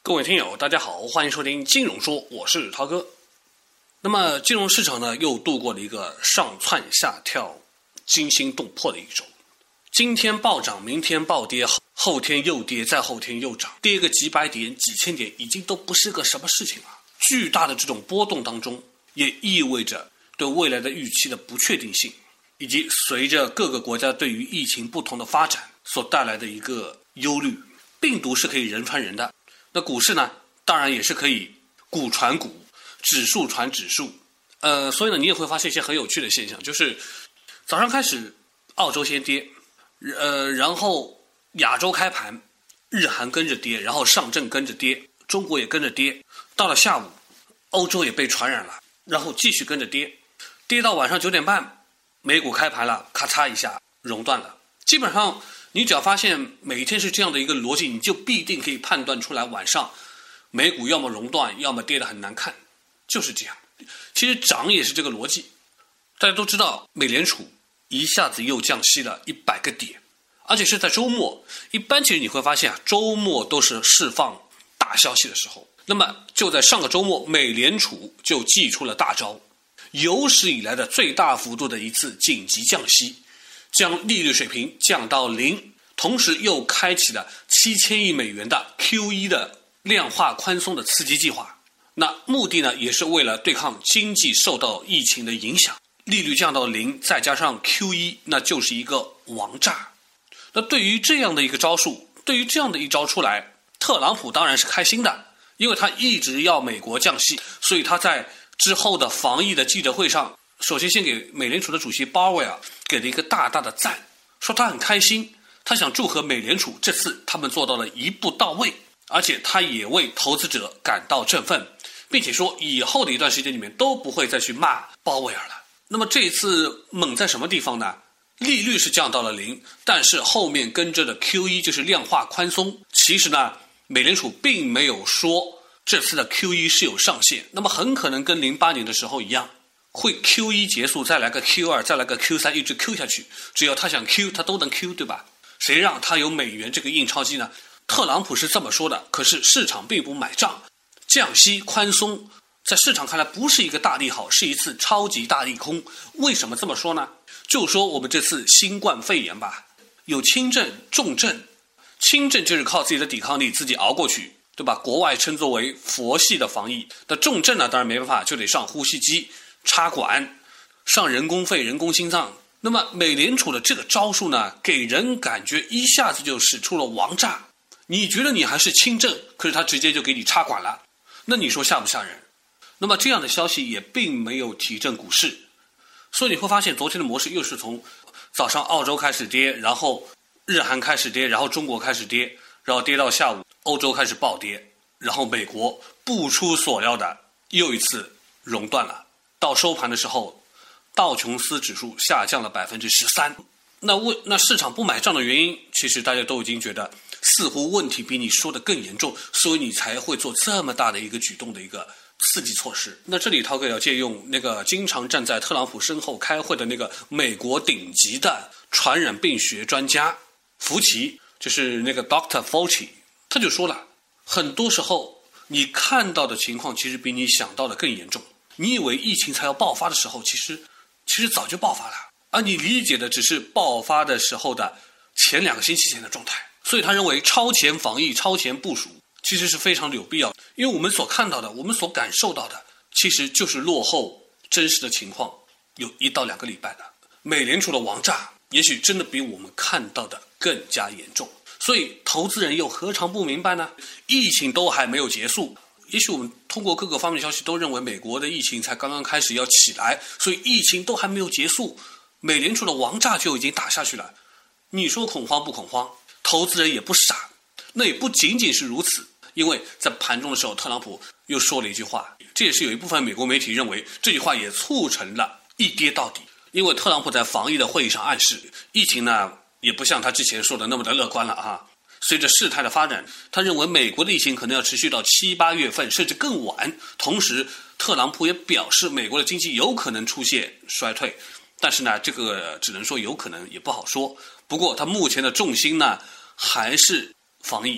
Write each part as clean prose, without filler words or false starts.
各位听友大家好，欢迎收听金融说，我是涛哥。那么金融市场呢又度过了一个上蹿下跳惊心动魄的一周，今天暴涨，明天暴跌，后天又跌，再后天又涨，跌个几百点几千点已经都不是个什么事情了。巨大的这种波动当中，也意味着对未来的预期的不确定性，以及随着各个国家对于疫情不同的发展所带来的一个忧虑。病毒是可以人传人的，那股市呢当然也是可以股传股，指数传指数。所以呢你也会发现一些很有趣的现象，就是早上开始澳洲先跌，然后亚洲开盘，日韩跟着跌，然后上证跟着跌，中国也跟着跌，到了下午欧洲也被传染了，然后继续跟着跌，跌到晚上9点半，美股开盘了，咔嚓一下熔断了。基本上你只要发现每一天是这样的一个逻辑，你就必定可以判断出来晚上美股要么熔断，要么跌得很难看，就是这样。其实涨也是这个逻辑。大家都知道美联储一下子又降息了100个点，而且是在周末。一般其实你会发现周末都是释放大消息的时候。那么就在上个周末，美联储就祭出了大招，有史以来的最大幅度的一次紧急降息，将利率水平降到0，同时又开启了7000亿美元的 QE 的量化宽松的刺激计划。那目的呢，也是为了对抗经济受到疫情的影响。利率降到0，再加上 QE， 那就是一个王炸。那对于这样的一个招数，对于这样的一招出来，特朗普当然是开心的，因为他一直要美国降息，所以他在之后的防疫的记者会上，首先给美联储的主席鲍威尔给了一个大大的赞，说他很开心，他想祝贺美联储这次他们做到了一步到位，而且他也为投资者感到振奋，并且说以后的一段时间里面都不会再去骂鲍威尔了。那么这一次猛在什么地方呢？利率是降到了0，但是后面跟着的 QE 就是量化宽松。其实呢，美联储并没有说这次的 QE 是有上限，那么很可能跟08年的时候一样，会 QE 结束，再来个 Q2， 再来个 Q3， 一直 Q 下去，只要他想 Q 他都能 Q， 对吧？谁让他有美元这个印钞机呢？特朗普是这么说的，可是市场并不买账。降息宽松在市场看来不是一个大利好，是一次超级大利空。为什么这么说呢？就说我们这次新冠肺炎吧，有轻症重症，轻症就是靠自己的抵抗力自己熬过去，对吧？国外称作为佛系的防疫。那重症呢，当然没办法，就得上呼吸机插管，上人工肺人工心脏。那么美联储的这个招数呢，给人感觉一下子就使出了王炸。你觉得你还是轻症，可是他直接就给你插管了，那你说吓不吓人？那么这样的消息也并没有提振股市，所以你会发现昨天的模式又是从早上澳洲开始跌，然后日韩开始跌，然后中国开始跌，然后跌到下午欧洲开始暴跌，然后美国不出所料的又一次熔断了。到收盘的时候，道琼斯指数下降了13%。那市场不买账的原因，其实大家都已经觉得似乎问题比你说的更严重，所以你才会做这么大的一个举动的一个刺激措施。那这里涛哥要借用那个经常站在特朗普身后开会的那个美国顶级的传染病学专家福奇，就是那个 Dr. Fauci， 他就说了，很多时候你看到的情况其实比你想到的更严重。你以为疫情才要爆发的时候，其实早就爆发了，而你理解的只是爆发的时候的前2个星期前的状态。所以他认为超前防疫、超前部署其实是非常有必要的，因为我们所看到的，我们所感受到的，其实就是落后真实的情况有1到2个礼拜的。美联储的王炸也许真的比我们看到的更加严重，所以投资人又何尝不明白呢？疫情都还没有结束，也许我们通过各个方面的消息都认为美国的疫情才刚刚开始要起来，所以疫情都还没有结束，美联储的王炸就已经打下去了。你说恐慌不恐慌？投资人也不傻。那也不仅仅是如此，因为在盘中的时候，特朗普又说了一句话，这也是有一部分美国媒体认为这句话也促成了一跌到底。因为特朗普在防疫的会议上暗示，疫情呢也不像他之前说的那么的乐观了啊。随着事态的发展，他认为美国的疫情可能要持续到7、8月份，甚至更晚。同时，特朗普也表示，美国的经济有可能出现衰退，但是呢，这个只能说有可能，也不好说。不过，他目前的重心呢，还是防疫，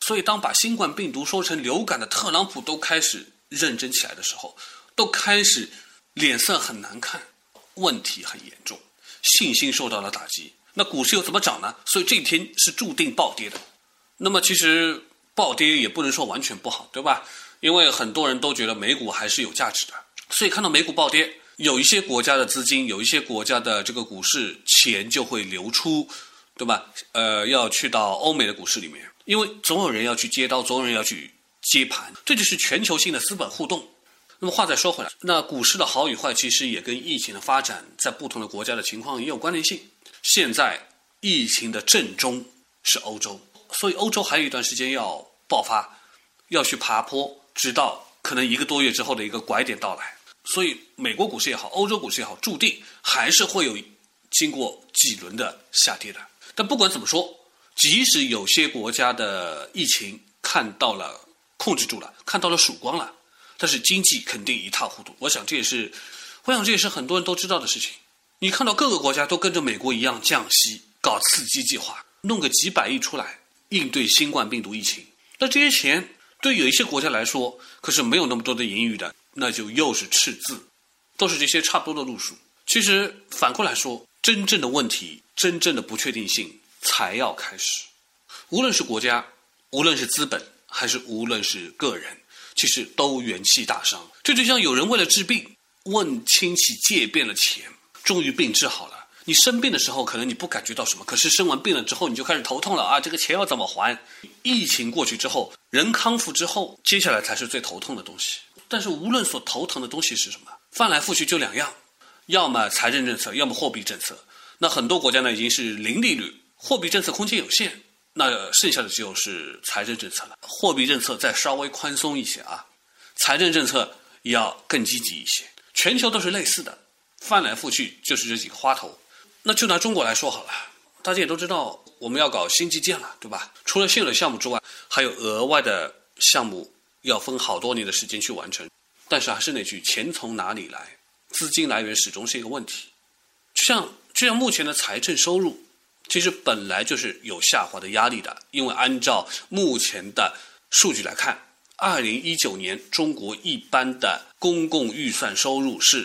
所以当把新冠病毒说成流感的特朗普都开始认真起来的时候，都开始脸色很难看，问题很严重，信心受到了打击。那股市又怎么涨呢？所以这一天是注定暴跌的。那么其实暴跌也不能说完全不好，对吧？因为很多人都觉得美股还是有价值的，所以看到美股暴跌，有一些国家的资金，有一些国家的这个股市钱就会流出，对吧？要去到欧美的股市里面，因为总有人要去接刀，总有人要去接盘，这就是全球性的资本互动。那么话再说回来，那股市的好与坏其实也跟疫情的发展在不同的国家的情况也有关联性。现在疫情的正中是欧洲，所以欧洲还有一段时间要爆发，要去爬坡，直到可能1个多月之后的一个拐点到来。所以美国股市也好，欧洲股市也好，注定还是会有经过几轮的下跌的。但不管怎么说，即使有些国家的疫情控制住了，看到了曙光了，但是经济肯定一塌糊涂。我想这也是很多人都知道的事情。你看到各个国家都跟着美国一样降息，搞刺激计划，弄个几百亿出来应对新冠病毒疫情。那这些钱对有一些国家来说可是没有那么多的盈余的，那就又是赤字，都是这些差不多的路数。其实反过来说，真正的问题，真正的不确定性才要开始。无论是国家，无论是资本，还是无论是个人，其实都元气大伤。这就像有人为了治病问亲戚借遍了钱，终于病治好了。你生病的时候可能你不感觉到什么，可是生完病了之后你就开始头痛了啊！这个钱要怎么还？疫情过去之后，人康复之后，接下来才是最头痛的东西。但是无论所头疼的东西是什么，翻来覆去就2样，要么财政政策，要么货币政策。那很多国家呢已经是零利率，货币政策空间有限，那剩下的就是财政政策了。货币政策再稍微宽松一些啊，财政政策也要更积极一些。全球都是类似的，翻来覆去就是这几个花头。那就拿中国来说好了，大家也都知道我们要搞新基建了，对吧？除了现有的项目之外，还有额外的项目要分好多年的时间去完成。但是还是那句，钱从哪里来？资金来源始终是一个问题。就像目前的财政收入，其实本来就是有下滑的压力的。因为按照目前的数据来看，2019年中国一般的公共预算收入是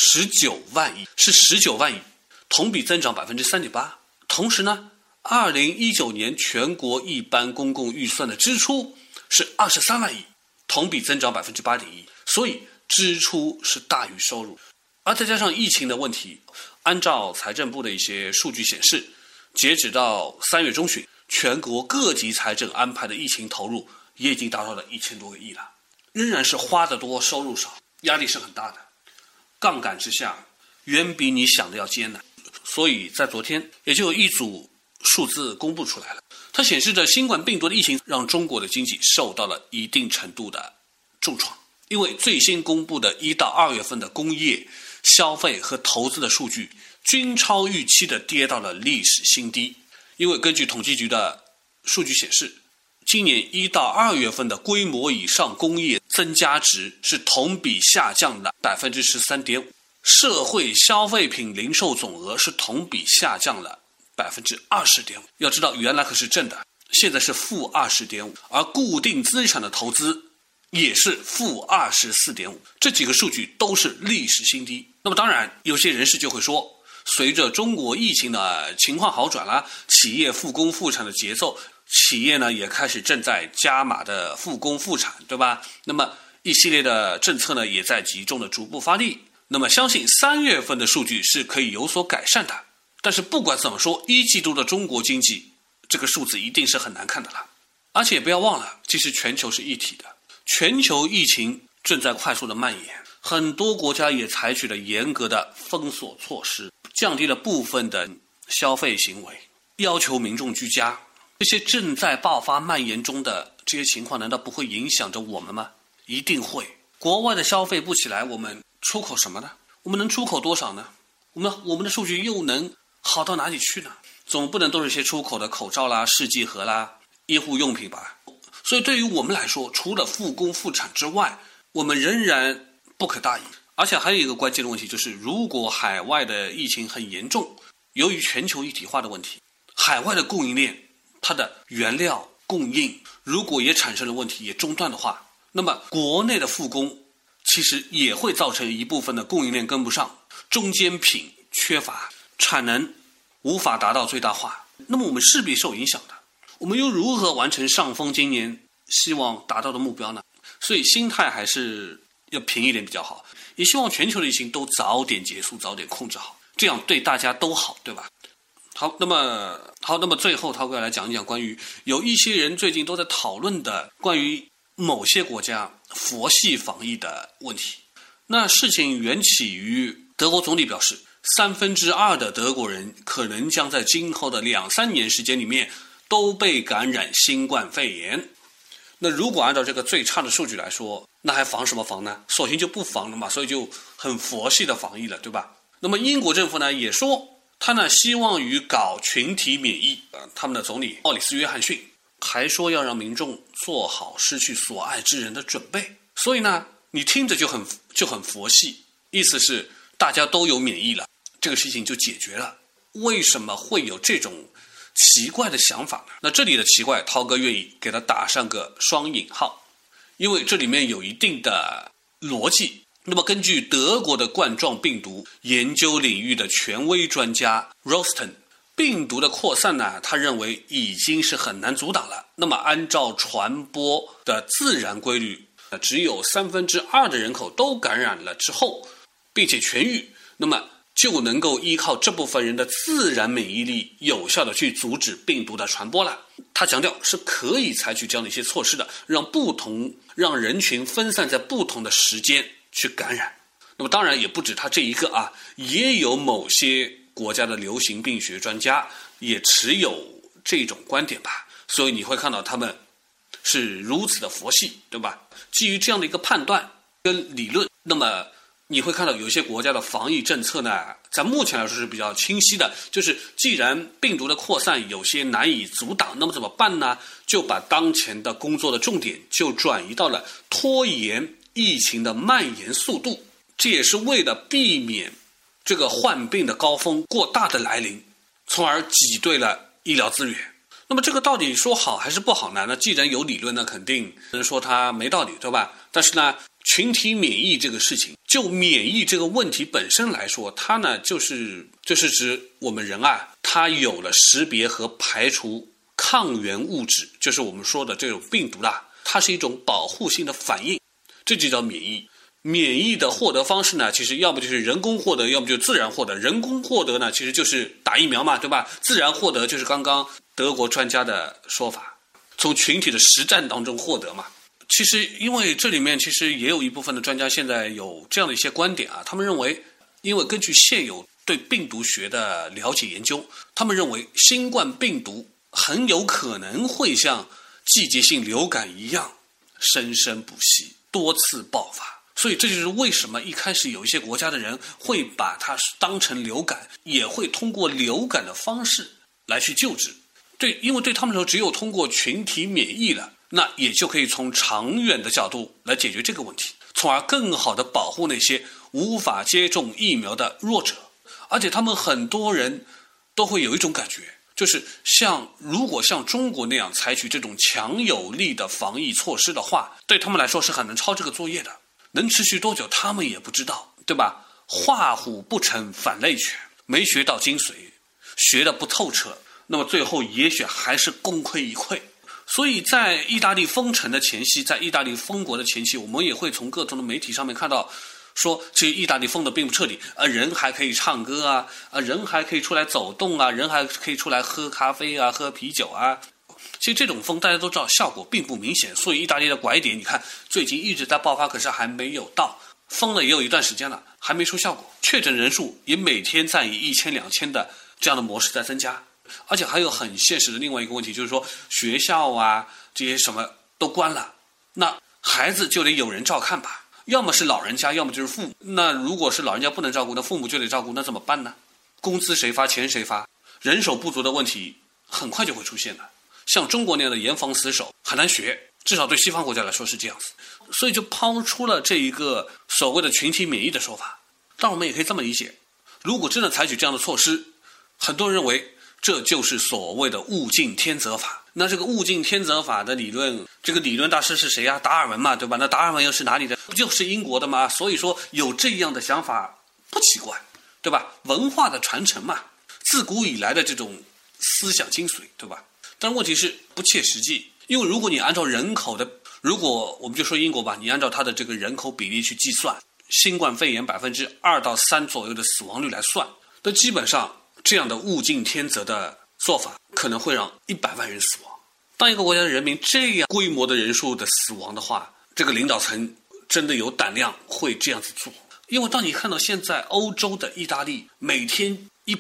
19万亿，同比增长 3.8%。 同时呢，2019年全国一般公共预算的支出是23万亿，同比增长 8.1%。 所以支出是大于收入。而再加上疫情的问题，按照财政部的一些数据显示，截止到3月中旬，全国各级财政安排的疫情投入也已经达到了1000多个亿了，仍然是花得多收入少，压力是很大的。杠杆之下远比你想的要艰难。所以在昨天也就有一组数字公布出来了，它显示着新冠病毒的疫情让中国的经济受到了一定程度的重创。因为最新公布的1到2月份的工业、消费和投资的数据均超预期的跌到了历史新低。因为根据统计局的数据显示，今年1到2月份的规模以上工业增加值是同比下降了 13.5%， 社会消费品零售总额是同比下降了 20.5%。 要知道原来可是正的，现在是负 20.5%， 而固定资产的投资也是负 24.5%， 这几个数据都是历史新低。那么当然有些人士就会说，随着中国疫情的情况好转了，企业复工复产的节奏，企业呢也开始正在加码的复工复产，对吧？那么一系列的政策呢也在集中的逐步发力。那么相信3月份的数据是可以有所改善的。但是不管怎么说，1季度的中国经济这个数字一定是很难看的了。而且也不要忘了，其实全球是一体的，全球疫情正在快速的蔓延，很多国家也采取了严格的封锁措施，降低了部分的消费行为，要求民众居家。这些正在爆发蔓延中的这些情况，难道不会影响着我们吗？一定会。国外的消费不起来，我们出口什么呢？我们能出口多少呢？我们的数据又能好到哪里去呢？总不能都是些出口的口罩啦、试剂盒啦、医护用品吧。所以对于我们来说，除了复工复产之外，我们仍然不可大意。而且还有一个关键的问题，就是如果海外的疫情很严重，由于全球一体化的问题，海外的供应链它的原料供应如果也产生了问题，也中断的话，那么国内的复工其实也会造成一部分的供应链跟不上，中间品缺乏，产能无法达到最大化，那么我们势必受影响的。我们又如何完成上峰今年希望达到的目标呢？所以心态还是要平一点比较好，也希望全球的疫情都早点结束，早点控制好，这样对大家都好，对吧？好，那么最后涛哥来讲一讲关于有一些人最近都在讨论的关于某些国家佛系防疫的问题。那事情缘起于德国总理表示，2/3的德国人可能将在今后的2-3年时间里面都被感染新冠肺炎。那如果按照这个最差的数据来说，那还防什么防呢？索性就不防了嘛，所以就很佛系的防疫了，对吧？那么英国政府呢也说，他呢希望于搞群体免疫，他们的总理奥里斯·约翰逊还说要让民众做好失去所爱之人的准备。所以呢，你听着就很佛系，意思是大家都有免疫了，这个事情就解决了。为什么会有这种奇怪的想法呢？那这里的奇怪，涛哥愿意给他打上个双引号，因为这里面有一定的逻辑。那么根据德国的冠状病毒研究领域的权威专家 Rosten， 病毒的扩散呢，他认为已经是很难阻挡了。那么按照传播的自然规律，只有2/3的人口都感染了之后并且痊愈，那么就能够依靠这部分人的自然免疫力有效的去阻止病毒的传播了。他强调是可以采取这样的一些措施的，让人群分散在不同的时间去感染。那么当然也不止他这一个啊，也有某些国家的流行病学专家也持有这种观点吧。所以你会看到他们是如此的佛系，对吧？基于这样的一个判断跟理论，那么你会看到有一些国家的防疫政策呢，在目前来说是比较清晰的，就是既然病毒的扩散有些难以阻挡，那么怎么办呢？就把当前的工作的重点就转移到了拖延疫情的蔓延速度，这也是为了避免这个患病的高峰过大的来临，从而挤兑了医疗资源。那么这个到底说好还是不好呢？那既然有理论，那肯定能说它没道理，对吧？但是呢，群体免疫这个事情，就免疫这个问题本身来说，它呢就是指我们人啊，它有了识别和排除抗原物质，就是我们说的这种病毒啦，它是一种保护性的反应，这就叫免疫。免疫的获得方式呢，其实要不就是人工获得，要不就是自然获得。人工获得呢，其实就是打疫苗嘛，对吧？自然获得就是刚刚德国专家的说法，从群体的实战当中获得嘛。其实因为这里面其实也有一部分的专家现在有这样的一些观点啊，他们认为，因为根据现有对病毒学的了解研究，他们认为新冠病毒很有可能会像季节性流感一样生生不息，多次爆发。所以这就是为什么一开始有一些国家的人会把它当成流感，也会通过流感的方式来去救治。对，因为对他们来说，只有通过群体免疫了，那也就可以从长远的角度来解决这个问题，从而更好的保护那些无法接种疫苗的弱者。而且他们很多人都会有一种感觉，就是如果像中国那样采取这种强有力的防疫措施的话，对他们来说是很能抄这个作业的。能持续多久他们也不知道，对吧？画虎不成反类犬，没学到精髓，学得不透彻，那么最后也许还是功亏一篑。所以在意大利封城的前夕，在意大利封国的前夕，我们也会从各种的媒体上面看到说，其实意大利封的并不彻底，人还可以唱歌啊，人还可以出来走动啊，人还可以出来喝咖啡啊，喝啤酒啊。其实这种封大家都知道效果并不明显，所以意大利的拐点你看最近一直在爆发，可是还没有到，封了也有一段时间了，还没出效果，确诊人数也每天在以1000、2000的这样的模式在增加。而且还有很现实的另外一个问题，就是说学校啊这些什么都关了，那孩子就得有人照看吧，要么是老人家，要么就是父母。那如果是老人家不能照顾，那父母就得照顾，那怎么办呢？工资谁发，钱谁发？人手不足的问题很快就会出现的。像中国那样的严防死守很难学，至少对西方国家来说是这样子。所以就抛出了这一个所谓的群体免疫的说法。但我们也可以这么理解，如果真的采取这样的措施，很多人认为这就是所谓的物竞天择法， 那这个物竞天择法的理论，这个理论大师是谁呀？达尔文嘛，对吧？那达尔文又是哪里的？不就是英国的吗？所以说有这样的想法不奇怪，对吧？文化的传承嘛，自古以来的这种思想精髓，对吧？但问题是不切实际，因为如果你按照人口的，如果我们就说英国吧，你按照它的这个人口比例去计算，新冠肺炎2%到3%左右的死亡率来算，那基本上这样的物竞天择的做法可能会让100万人死亡。当一个国家的人民这样规模的人数的死亡的话，这个领导层真的有胆量会这样子做。因为当你看到现在欧洲的意大利每天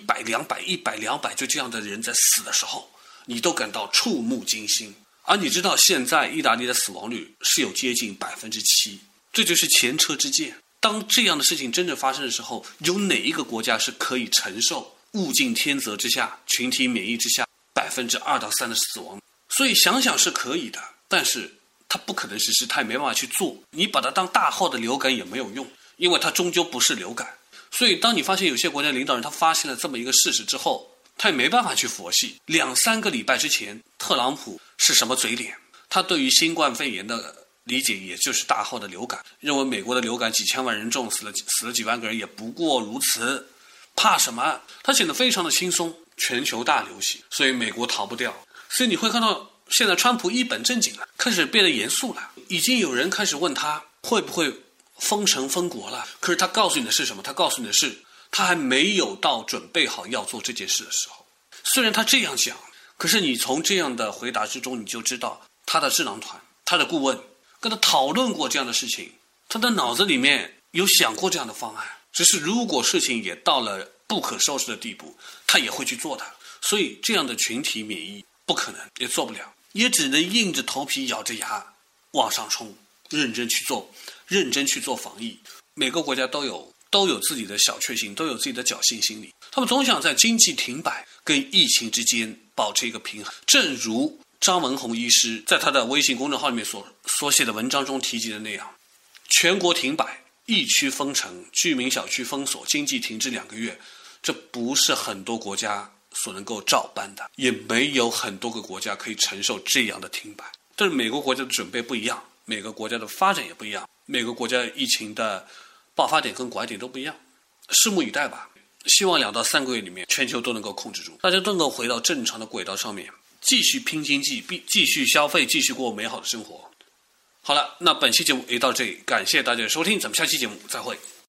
100、200就这样的人在死的时候，你都感到触目惊心。而你知道现在意大利的死亡率是有接近7%，这就是前车之鉴。当这样的事情真正发生的时候，有哪一个国家是可以承受物竞天择之下、群体免疫之下2%到3%的死亡？所以想想是可以的，但是它不可能实施，它也没办法去做。你把它当大号的流感也没有用，因为它终究不是流感。所以当你发现有些国家领导人他发现了这么一个事实之后，他也没办法去佛系。2-3个礼拜之前，特朗普是什么嘴脸？他对于新冠肺炎的理解也就是大号的流感，认为美国的流感几千万人中，死了几万个人也不过如此，怕什么？他显得非常的轻松，全球大流行，所以美国逃不掉。所以你会看到现在川普一本正经了，开始变得严肃了，已经有人开始问他会不会封城封国了。可是他告诉你的是什么？他告诉你的是他还没有到准备好要做这件事的时候。虽然他这样讲，可是你从这样的回答之中，你就知道他的智囊团、他的顾问跟他讨论过这样的事情，他的脑子里面有想过这样的方案，只是如果事情也到了不可收拾的地步，他也会去做的。所以这样的群体免疫不可能，也做不了，也只能硬着头皮咬着牙往上冲，认真去做防疫。每个国家都有自己的小确幸，都有自己的侥幸心理，他们总想在经济停摆跟疫情之间保持一个平衡。正如张文宏医师在他的微信公众号里面所写的文章中提及的那样，全国停摆、疫区封城、居民小区封锁、经济停滞2个月，这不是很多国家所能够照搬的，也没有很多个国家可以承受这样的停摆。但是每个国家的准备不一样，每个国家的发展也不一样，每个国家疫情的爆发点跟拐点都不一样，拭目以待吧。希望2到3个月里面全球都能够控制住，大家都能够回到正常的轨道上面，继续拼经济，继续消费，继续过美好的生活。好了，那本期节目也到这里，感谢大家的收听，咱们下期节目再会。